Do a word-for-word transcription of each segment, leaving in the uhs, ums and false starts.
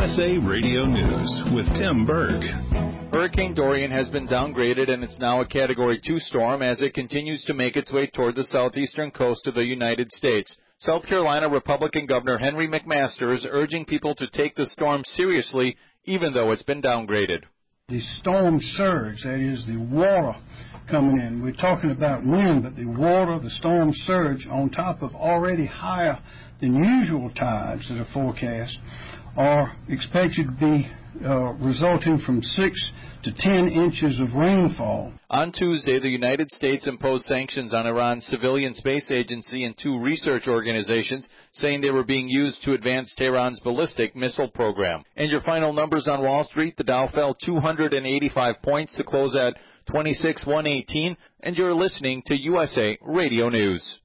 S A Radio News with Tim Berg. Hurricane Dorian has been downgraded and it's now a Category two storm as it continues to make its way toward the southeastern coast of the United States. South Carolina Republican Governor Henry McMaster is urging people to take the storm seriously, even though it's been downgraded. The storm surge, that is the water coming in. We're talking about wind, but the water, the storm surge on top of already higher than usual tides that are forecast are expected to be uh, resulting from six to ten inches of rainfall. On Tuesday, the United States imposed sanctions on Iran's civilian space agency and two research organizations, saying they were being used to advance Tehran's ballistic missile program. And your final numbers on Wall Street, the Dow fell two hundred eighty-five points to close at twenty-six thousand one hundred eighteen, and you're listening to U S A Radio News.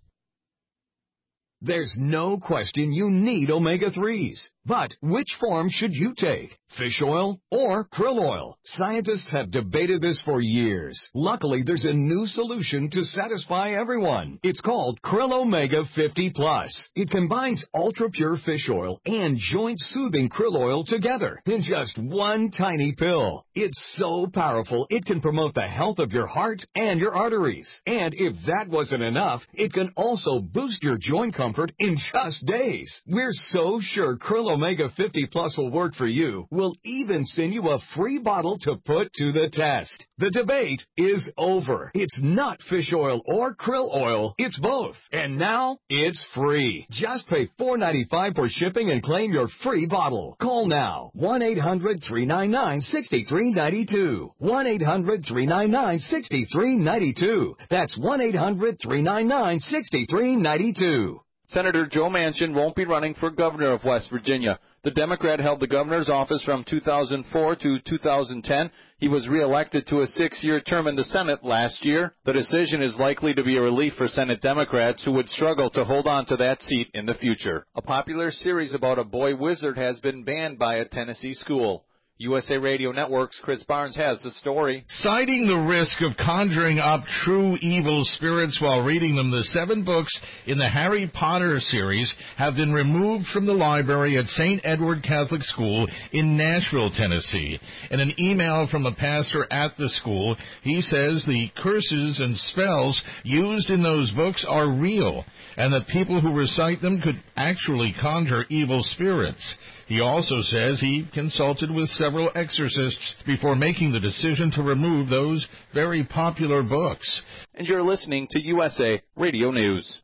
There's no question you need omega threes. But which form should you take? Fish oil or krill oil? Scientists have debated this for years. Luckily, there's a new solution to satisfy everyone. It's called Krill Omega fifty plus. It combines ultra-pure fish oil and joint-soothing krill oil together in just one tiny pill. It's so powerful, it can promote the health of your heart and your arteries. And if that wasn't enough, it can also boost your joint comfort in just days. We're so sure Krill Omega fifty plus will work for you. We'll even send you a free bottle to put to the test. The debate is over. It's not fish oil or krill oil. It's both. And now it's free. Just pay four dollars and ninety-five cents for shipping and claim your free bottle. Call now. one eight hundred three nine nine six three nine two. one eight hundred three nine nine six three nine two. That's one eight hundred three nine nine six three nine two. Senator Joe Manchin won't be running for governor of West Virginia. The Democrat held the governor's office from two thousand four to two thousand ten. He was reelected to a six-year term in the Senate last year. The decision is likely to be a relief for Senate Democrats who would struggle to hold on to that seat in the future. A popular series about a boy wizard has been banned by a Tennessee school. U S A Radio Network's Chris Barnes has the story. Citing the risk of conjuring up true evil spirits while reading them, the seven books in the Harry Potter series have been removed from the library at Saint Edward Catholic School in Nashville, Tennessee. In an email from a pastor at the school, he says the curses and spells used in those books are real, and that people who recite them could actually conjure evil spirits. He also says he consulted with several exorcists before making the decision to remove those very popular books. And you're listening to U S A Radio News.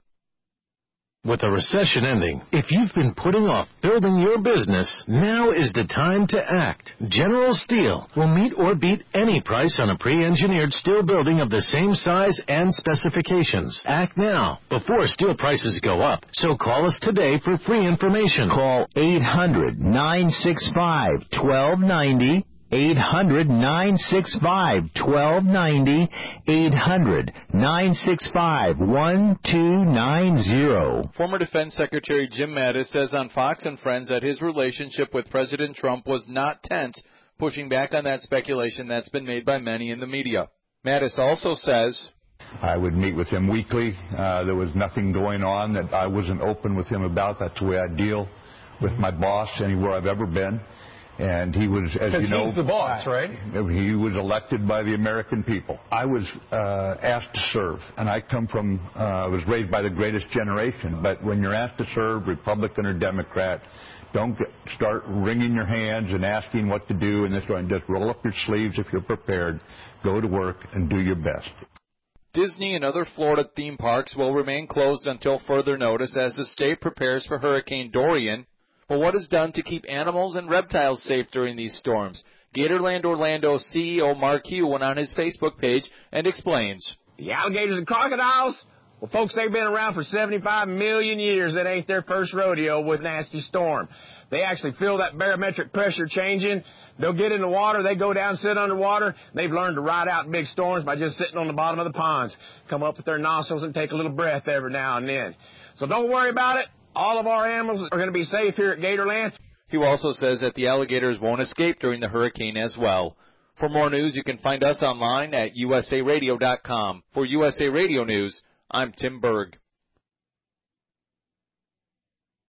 With the recession ending, if you've been putting off building your business, now is the time to act. General Steel will meet or beat any price on a pre-engineered steel building of the same size and specifications. Act now, before steel prices go up. So call us today for free information. Call eight hundred nine six five one two nine zero. eight hundred nine six five one two nine zero. eight hundred nine six five one two nine zero. Former Defense Secretary Jim Mattis says on Fox and Friends that his relationship with President Trump was not tense, pushing back on that speculation that's been made by many in the media. Mattis also says, I would meet with him weekly. Uh, there was nothing going on that I wasn't open with him about. That's the way I deal with my boss anywhere I've ever been. And he was, as you know, he's the boss, right? He was elected by the American people. I was uh, asked to serve, and I come from, uh, I was raised by the greatest generation. But when you're asked to serve, Republican or Democrat, don't get, start wringing your hands and asking what to do and this one. Just roll up your sleeves if you're prepared, go to work, and do your best. Disney and other Florida theme parks will remain closed until further notice as the state prepares for Hurricane Dorian. But what is done to keep animals and reptiles safe during these storms? Gatorland Orlando C E O Mark Hugh went on his Facebook page and explains. The alligators and crocodiles? Well, folks, they've been around for seventy-five million years. That ain't their first rodeo with nasty storm. They actually feel that barometric pressure changing. They'll get in the water. They go down, sit underwater. They've learned to ride out big storms by just sitting on the bottom of the ponds, come up with their nostrils and take a little breath every now and then. So don't worry about it. All of our animals are going to be safe here at Gatorland. He also says that the alligators won't escape during the hurricane as well. For more news, you can find us online at U S A radio dot com. For U S A Radio News, I'm Tim Berg.